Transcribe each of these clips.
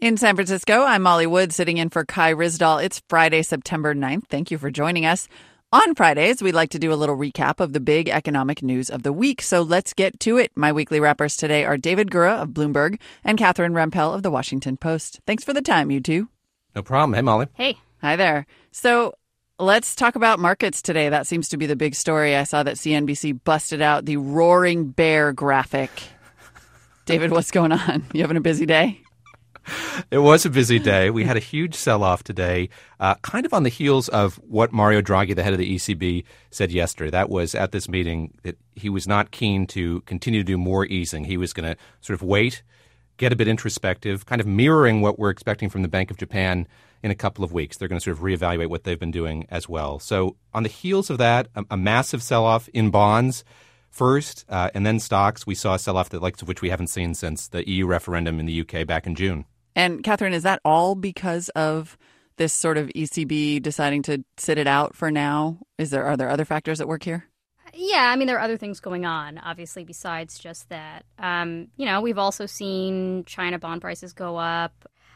In San Francisco, I'm Molly Wood sitting in for Kai Ryssdal. It's Friday, September 9th. Thank you for joining us. On Fridays, we like to do a little recap of the big economic news of the week. So let's get to it. My weekly wrappers today are David Gura of Bloomberg and Catherine Rempel of The Washington Post. Thanks for the time, you two. No problem. Hey, Molly. Hey. Hi there. So let's talk about markets today. That seems to be the big story. I saw that CNBC busted out the roaring bear graphic. David, what's going on? You having a busy day? It was a busy day. We had a huge sell-off today, kind of on the heels of what Mario Draghi, the head of the ECB, said yesterday. That was at this meeting that he was not keen to continue to do more easing. He was going to sort of wait, get a bit introspective, kind of mirroring what we're expecting from the Bank of Japan in a couple of weeks. They're going to sort of reevaluate what they've been doing as well. So on the heels of that, a massive sell-off in bonds first, and then stocks. We saw a sell-off the likes of which we haven't seen since the EU referendum in the UK back in June. And Catherine, is that all because of this sort of ECB deciding to sit it out for now? Are there other factors at work here? Yeah, I mean, there are other things going on, obviously, besides just that. We've also seen China bond prices go up.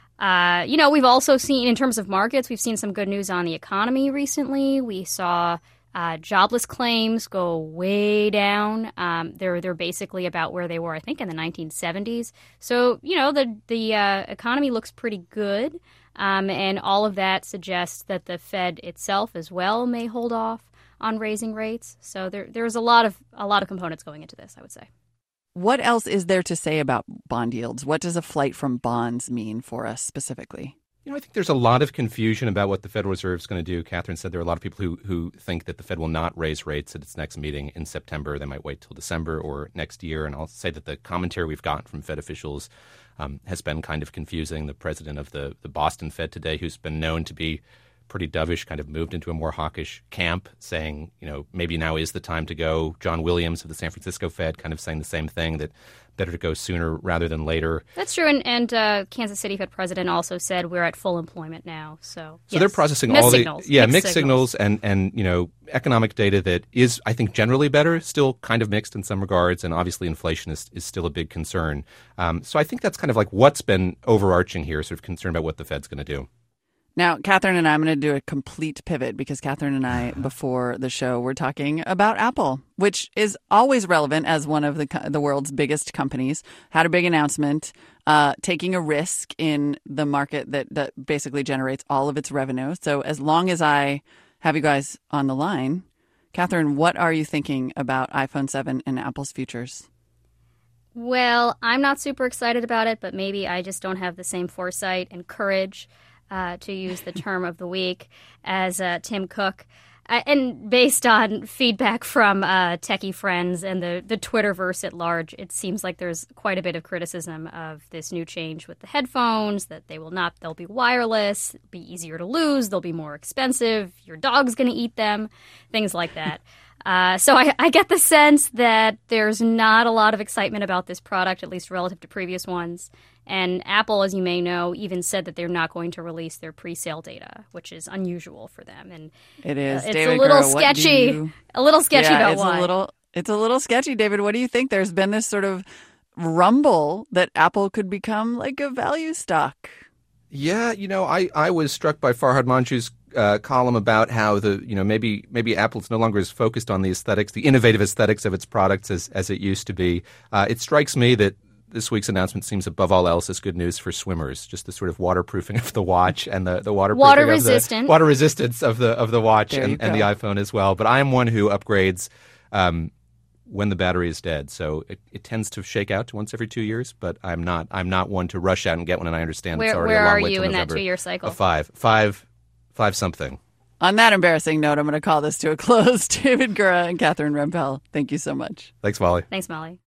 We've also seen, in terms of markets, we've seen some good news on the economy recently. We saw jobless claims go way down. They're basically about where they were, I think, in the 1970s. So, the economy looks pretty good. And all of that suggests that the Fed itself as well may hold off on raising rates. So there's a lot of components going into this, I would say. What else is there to say about bond yields? What does a flight from bonds mean for us specifically? I think there's a lot of confusion about what the Federal Reserve is going to do. Catherine said there are a lot of people who think that the Fed will not raise rates at its next meeting in September. They might wait till December or next year. And I'll say that the commentary we've gotten from Fed officials has been kind of confusing. The president of the Boston Fed today, who's been known to be pretty dovish, kind of moved into a more hawkish camp, saying, maybe now is the time to go. John Williams of the San Francisco Fed kind of saying the same thing, that better to go sooner rather than later. That's true. And Kansas City Fed president also said we're at full employment now. So yes. They're processing mixed all the signals. Mixed signals and economic data that is, I think, generally better, still kind of mixed in some regards. And obviously inflation is still a big concern. So I think that's kind of like what's been overarching here, sort of concern about what the Fed's going to do. Now, Catherine and I, I'm going to do a complete pivot because Catherine and I, before the show, were talking about Apple, which is always relevant as one of the world's biggest companies, had a big announcement, taking a risk in the market that basically generates all of its revenue. So as long as I have you guys on the line, Catherine, what are you thinking about iPhone 7 and Apple's futures? Well, I'm not super excited about it, but maybe I just don't have the same foresight and courage to use the term of the week, as Tim Cook. And based on feedback from techie friends and the Twitterverse at large, it seems like there's quite a bit of criticism of this new change with the headphones, that they'll be wireless, be easier to lose, they'll be more expensive, your dog's going to eat them, things like that. So I get the sense that there's not a lot of excitement about this product, at least relative to previous ones. And Apple, as you may know, even said that they're not going to release their pre-sale data, which is unusual for them. And it is. It's David a little Gura, sketchy. A little sketchy about why. It's a little sketchy, David. What do you think? There's been this sort of rumble that Apple could become like a value stock. Yeah, I was struck by Farhad Manjoo's column about how maybe Apple's no longer as focused on the aesthetics, the innovative aesthetics of its products as it used to be. It strikes me that this week's announcement seems above all else as good news for swimmers. Just the sort of waterproofing of the watch and the water resistance of the watch and the iPhone as well. But I am one who upgrades when the battery is dead. So it tends to shake out to once every 2 years, but I'm not one to rush out and get one, and I understand it's already a long way till November. Where are you in that 2-year cycle? Five something. On that embarrassing note, I'm going to call this to a close. David Gura and Catherine Rempel, thank you so much. Thanks, Molly. Thanks, Molly.